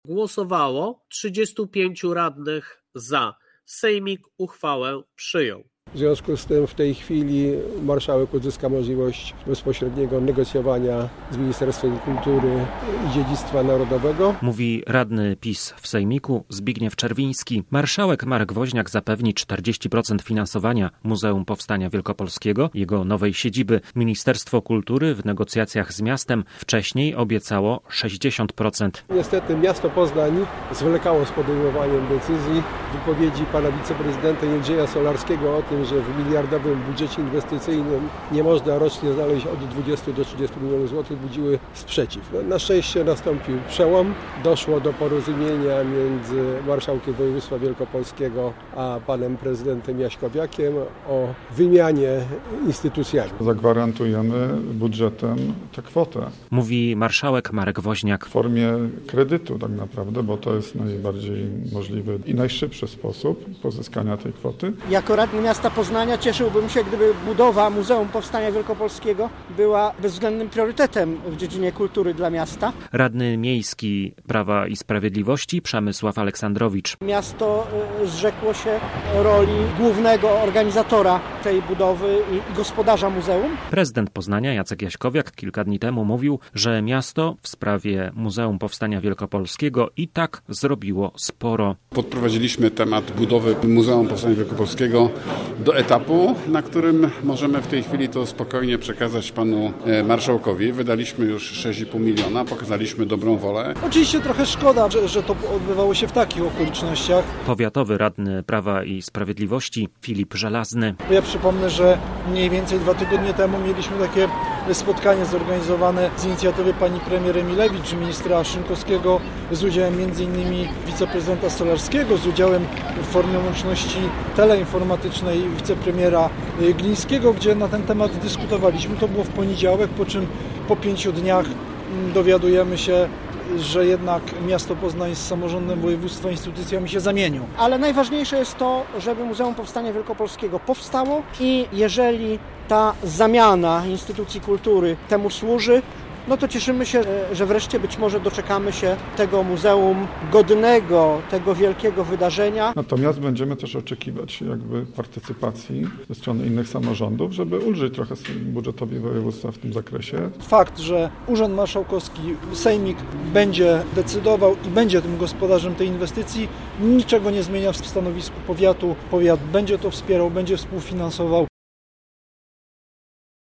Głosowało 35 radnych za. Sejmik uchwałę przyjął. W związku z tym w tej chwili marszałek uzyska możliwość bezpośredniego negocjowania z Ministerstwem Kultury i Dziedzictwa Narodowego. Mówi radny PiS w Sejmiku Zbigniew Czerwiński. Marszałek Marek Woźniak zapewni 40% finansowania Muzeum Powstania Wielkopolskiego, jego nowej siedziby. Ministerstwo Kultury w negocjacjach z miastem wcześniej obiecało 60%. Niestety miasto Poznań zwlekało z podejmowaniem decyzji. Wypowiedzi pana wiceprezydenta Jędrzeja Solarskiego o tym, że w miliardowym budżecie inwestycyjnym nie można rocznie znaleźć od 20 do 30 milionów złotych, budziły sprzeciw. Na szczęście nastąpił przełom. Doszło do porozumienia między marszałkiem województwa wielkopolskiego a panem prezydentem Jaśkowiakiem o wymianie instytucjami. Zagwarantujemy budżetem tę kwotę. Mówi marszałek Marek Woźniak. W formie kredytu tak naprawdę, bo to jest najbardziej możliwy i najszybszy sposób pozyskania tej kwoty. Jako radny miasta Poznania cieszyłbym się, gdyby budowa Muzeum Powstania Wielkopolskiego była bezwzględnym priorytetem w dziedzinie kultury dla miasta. Radny miejski Prawa i Sprawiedliwości Przemysław Aleksandrowicz. Miasto zrzekło się roli głównego organizatora tej budowy i gospodarza muzeum. Prezydent Poznania Jacek Jaśkowiak kilka dni temu mówił, że miasto w sprawie Muzeum Powstania Wielkopolskiego i tak zrobiło sporo. Podprowadziliśmy temat budowy Muzeum Powstania Wielkopolskiego do etapu, na którym możemy w tej chwili to spokojnie przekazać panu marszałkowi. Wydaliśmy już 6,5 miliona, pokazaliśmy dobrą wolę. Oczywiście trochę szkoda, że to odbywało się w takich okolicznościach. Powiatowy radny Prawa i Sprawiedliwości Filip Żelazny. Ja przypomnę, że mniej więcej 2 tygodnie temu mieliśmy takie spotkanie zorganizowane z inicjatywy pani premier Emilewicz, ministra Szynkowskiego, z udziałem m.in. wiceprezydenta Solarskiego, z udziałem w formie łączności teleinformatycznej wicepremiera Glińskiego, gdzie na ten temat dyskutowaliśmy. To było w poniedziałek, po czym po 5 dniach dowiadujemy się, że jednak miasto Poznań z samorządem województwa instytucjami się zamienią. Ale najważniejsze jest to, żeby Muzeum Powstania Wielkopolskiego powstało i jeżeli ta zamiana instytucji kultury temu służy, no to cieszymy się, że wreszcie być może doczekamy się tego muzeum godnego, tego wielkiego wydarzenia. Natomiast będziemy też oczekiwać partycypacji ze strony innych samorządów, żeby ulżyć trochę budżetowi województwa w tym zakresie. Fakt, że Urząd Marszałkowski, Sejmik będzie decydował i będzie tym gospodarzem tej inwestycji, niczego nie zmienia w stanowisku powiatu. Powiat będzie to wspierał, będzie współfinansował